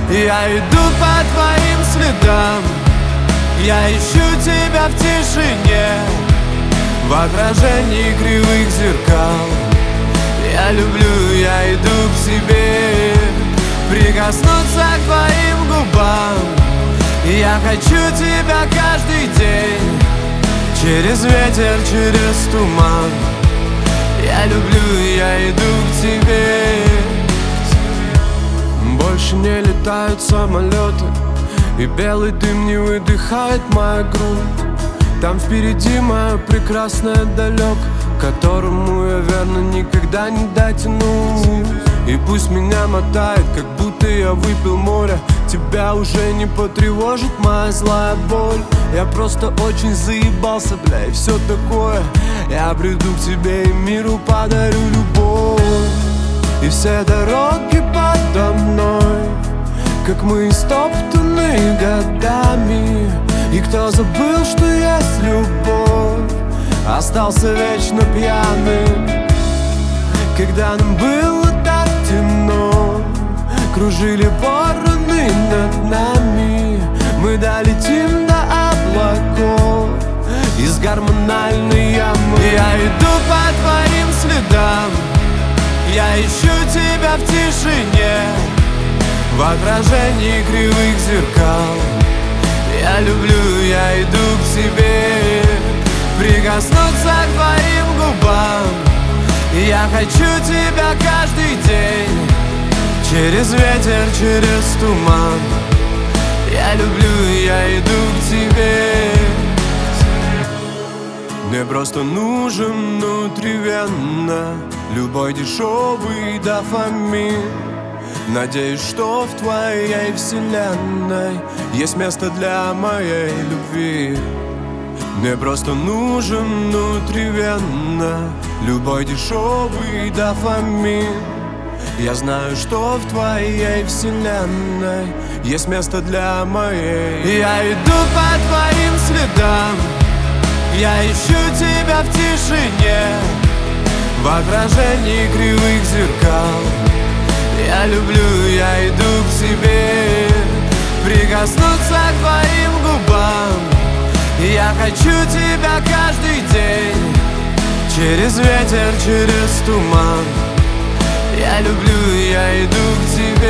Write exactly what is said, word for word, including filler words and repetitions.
Я иду по твоим следам, я ищу тебя в тишине, в отражении кривых зеркал. Я люблю, я иду к себе, прикоснуться к твоим губам. Я хочу тебя каждый день, через ветер, через туман. Я люблю, я иду к тебе. Больше не летают самолеты, и белый дым не выдыхает моя грудь. Там впереди моя прекрасная далек, к которому я верно никогда не дотянусь. И пусть меня мотает, как будто я выпил море, тебя уже не потревожит моя злая боль. Я просто очень заебался, бля, и все такое. Я приду к тебе и миру подарю любовь. И все дороги подо мной, как мы истоптаны годами. И кто забыл, что есть любовь, остался вечно пьяным. Когда нам было так темно, кружили вороны над нами. Мы долетим до облаков из гормональной ямы. Я иду по твоим следам, я ищу тебя в тишине, в отражении кривых зеркал. Я люблю, я иду к себе, прикоснуться к твоим губам. Я хочу тебя каждый день, через ветер, через туман. Я люблю, я иду к тебе. Мне просто нужен внутривенно любой дешевый дофамин. Надеюсь, что в твоей вселенной есть место для моей любви. Мне просто нужен внутривенно любой дешевый дофамин. Я знаю, что в твоей вселенной есть место для моей. Я иду по твоим следам, я ищу тебя в тишине, в отражении кривых зеркал. Я люблю, я иду к себе, прикоснуться к твоим губам. Я хочу тебя каждый день, через ветер, через туман. Я люблю, я иду к тебе.